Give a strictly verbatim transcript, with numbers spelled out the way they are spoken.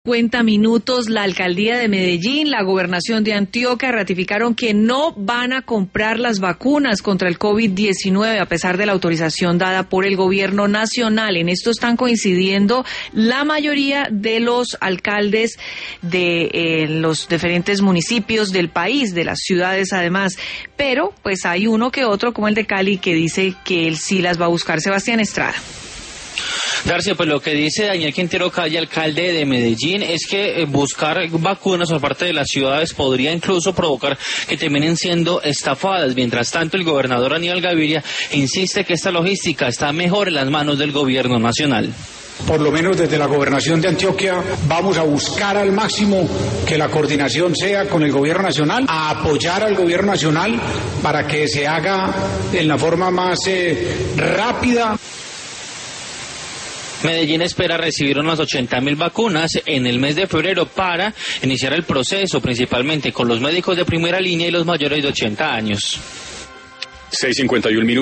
cincuenta minutos, la alcaldía de Medellín, la gobernación de Antioquia ratificaron que no van a comprar las vacunas contra el COVID diecinueve a pesar de la autorización dada por el gobierno nacional. En esto están coincidiendo la mayoría de los alcaldes de eh, los diferentes municipios del país, de las ciudades además, pero pues hay uno que otro, como el de Cali, que dice que él sí las va a buscar. Sebastián Estrada. Darcia, pues lo que dice Daniel Quintero Calle, alcalde de Medellín, es que buscar vacunas por parte de las ciudades podría incluso provocar que terminen siendo estafadas. Mientras tanto, el gobernador Aníbal Gaviria insiste que esta logística está mejor en las manos del gobierno nacional. Por lo menos desde la gobernación de Antioquia vamos a buscar al máximo que la coordinación sea con el gobierno nacional, a apoyar al gobierno nacional para que se haga en la forma más eh, rápida. Medellín espera recibir unas ochenta mil vacunas en el mes de febrero para iniciar el proceso, principalmente con los médicos de primera línea y los mayores de ochenta años. seis cincuenta y uno minutos.